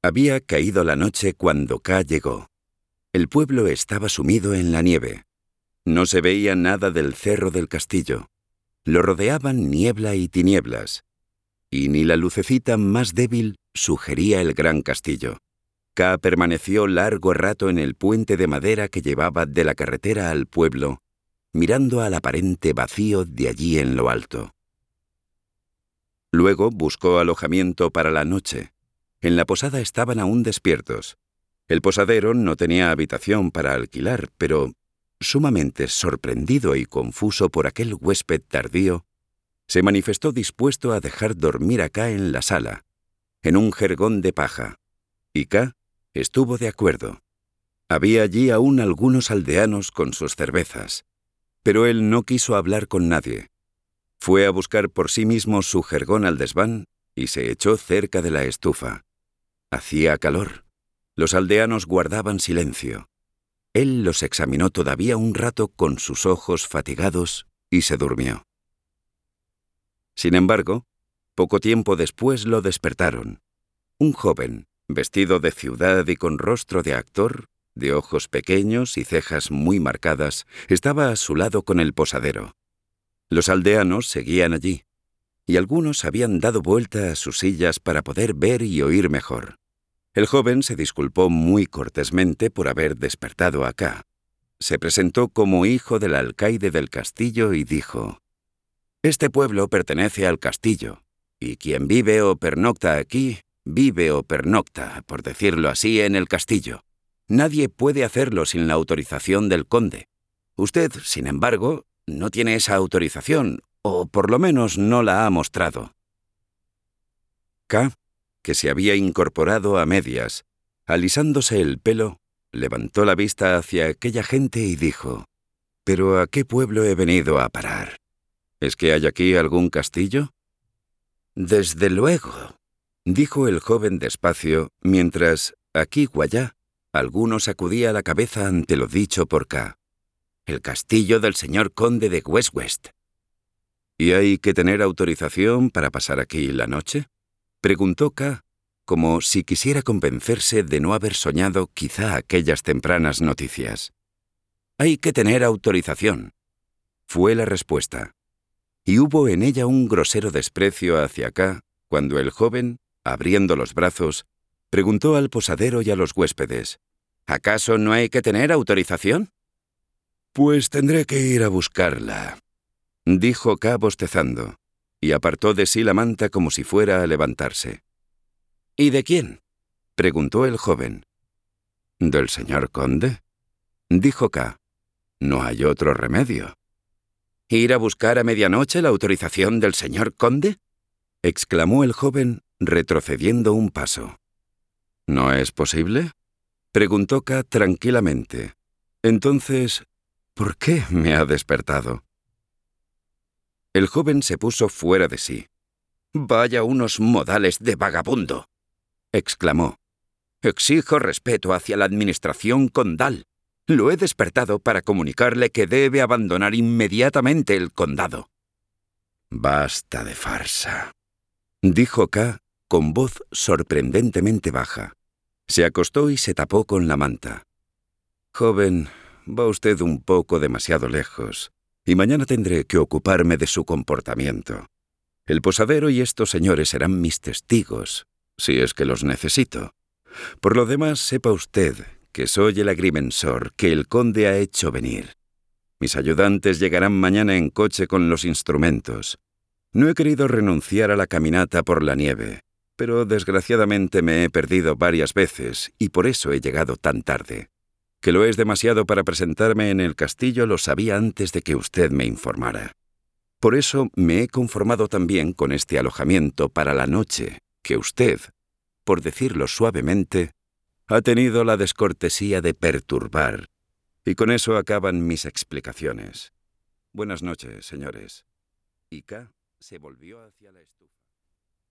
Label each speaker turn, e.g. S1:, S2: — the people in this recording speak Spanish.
S1: Había caído la noche cuando K llegó. El pueblo estaba sumido en la nieve. No se veía nada del cerro del castillo. Lo rodeaban niebla y tinieblas. Y ni la lucecita más débil sugería el gran castillo. K permaneció largo rato en el puente de madera que llevaba de la carretera al pueblo, mirando al aparente vacío de allí en lo alto. Luego buscó alojamiento para la noche. En la posada estaban aún despiertos. El posadero no tenía habitación para alquilar, pero, sumamente sorprendido y confuso por aquel huésped tardío, se manifestó dispuesto a dejar dormir a K en la sala, en un jergón de paja, y K estuvo de acuerdo. Había allí aún algunos aldeanos con sus cervezas, pero él no quiso hablar con nadie. Fue a buscar por sí mismo su jergón al desván y se echó cerca de la estufa. Hacía calor. Los aldeanos guardaban silencio. Él los examinó todavía un rato con sus ojos fatigados y se durmió. Sin embargo, poco tiempo después lo despertaron. Un joven, vestido de ciudad y con rostro de actor, de ojos pequeños y cejas muy marcadas, estaba a su lado con el posadero. Los aldeanos seguían allí, y algunos habían dado vuelta a sus sillas para poder ver y oír mejor. El joven se disculpó muy cortésmente por haber despertado a K. Se presentó como hijo del alcaide del castillo y dijo: «Este pueblo pertenece al castillo, y quien vive o pernocta aquí, vive o pernocta, por decirlo así, en el castillo. Nadie puede hacerlo sin la autorización del conde. Usted, sin embargo, no tiene esa autorización, o por lo menos no la ha mostrado». K, que se había incorporado a medias, alisándose el pelo, levantó la vista hacia aquella gente y dijo: «¿Pero a qué pueblo he venido a parar? ¿Es que hay aquí algún castillo?» «Desde luego», dijo el joven despacio, mientras, aquí o allá, alguno sacudía la cabeza ante lo dicho por K. «El castillo del señor conde de West-West». «¿Y hay que tener autorización para pasar aquí la noche?», preguntó K, como si quisiera convencerse de no haber soñado quizá aquellas tempranas noticias. «Hay que tener autorización», fue la respuesta. Y hubo en ella un grosero desprecio hacia K cuando el joven, abriendo los brazos, preguntó al posadero y a los huéspedes: «¿Acaso no hay que tener autorización?». «Pues tendré que ir a buscarla», dijo K bostezando, y apartó de sí la manta como si fuera a levantarse. «¿Y de quién?», preguntó el joven. «¿Del señor conde?», dijo K. «No hay otro remedio». «¿Ir a buscar a medianoche la autorización del señor conde?», exclamó el joven, retrocediendo un paso. «¿No es posible?», preguntó K tranquilamente. «Entonces, ¿por qué me ha despertado?». El joven se puso fuera de sí. «Vaya unos modales de vagabundo», exclamó. «Exijo respeto hacia la administración condal. Lo he despertado para comunicarle que debe abandonar inmediatamente el condado». «Basta de farsa», dijo K con voz sorprendentemente baja. Se acostó y se tapó con la manta. «Joven, va usted un poco demasiado lejos, y mañana tendré que ocuparme de su comportamiento. El posadero y estos señores serán mis testigos, si es que los necesito. Por lo demás, sepa usted que soy el agrimensor que el conde ha hecho venir. Mis ayudantes llegarán mañana en coche con los instrumentos. No he querido renunciar a la caminata por la nieve, pero desgraciadamente me he perdido varias veces y por eso he llegado tan tarde. Que lo es demasiado para presentarme en el castillo lo sabía antes de que usted me informara. Por eso me he conformado también con este alojamiento para la noche que usted, por decirlo suavemente, ha tenido la descortesía de perturbar. Y con eso acaban mis explicaciones. Buenas noches, señores». Y K se volvió hacia la estufa.